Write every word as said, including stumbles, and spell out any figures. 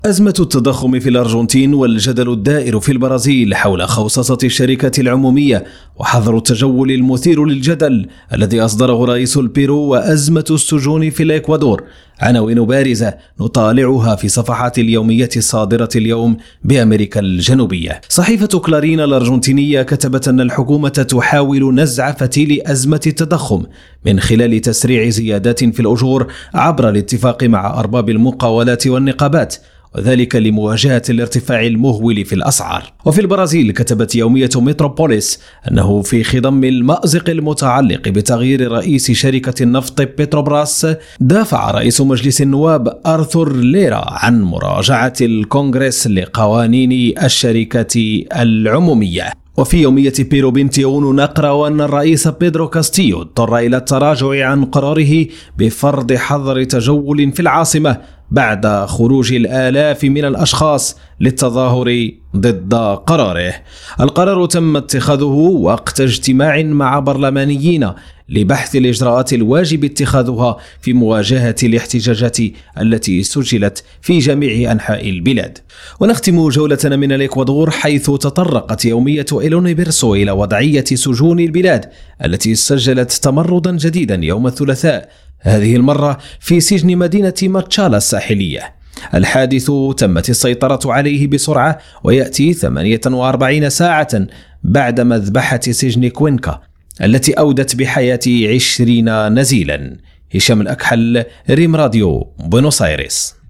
أزمة التضخم في الأرجنتين والجدل الدائر في البرازيل حول خوصصة الشركة العمومية وحظر التجول المثير للجدل الذي أصدره رئيس البيرو وأزمة السجون في الإكوادور عناوين بارزة نطالعها في صفحات اليومية الصادرة اليوم بأمريكا الجنوبية. صحيفة كلارين الأرجنتينية كتبت أن الحكومة تحاول نزع فتيل أزمة التضخم من خلال تسريع زيادات في الأجور عبر الاتفاق مع أرباب المقاولات والنقابات، وذلك لمواجهة الارتفاع المهول في الأسعار. وفي البرازيل كتبت يومية متروبوليس أنه في خضم المأزق المتعلق بتغيير رئيس شركة النفط بتروبراس دافع رئيس مجلس النواب آرثور ليرا عن مراجعة الكونغرس لقوانين الشركة العمومية. وفي يومية بيرو بنتيون نقرأ أن الرئيس بيدرو كاستيو اضطر إلى التراجع عن قراره بفرض حظر تجول في العاصمة بعد خروج الآلاف من الأشخاص للتظاهر ضد قراره. القرار تم اتخاذه وقت اجتماع مع برلمانيين لبحث الإجراءات الواجب اتخاذها في مواجهة الاحتجاجات التي سجلت في جميع أنحاء البلاد. ونختم جولتنا من الإكوادور، حيث تطرقت يومية إلونيبرسو إلى وضعية سجون البلاد التي سجلت تمردا جديدا يوم الثلاثاء، هذه المرة في سجن مدينة ماتشالا الساحلية. الحادث تمت السيطرة عليه بسرعة ويأتي ثمانية وأربعين ساعة بعد مذبحة سجن كوينكا التي أودت بحياة عشرين نزيلا. هشام الأكحل، ريم راديو، بونوس آيرس.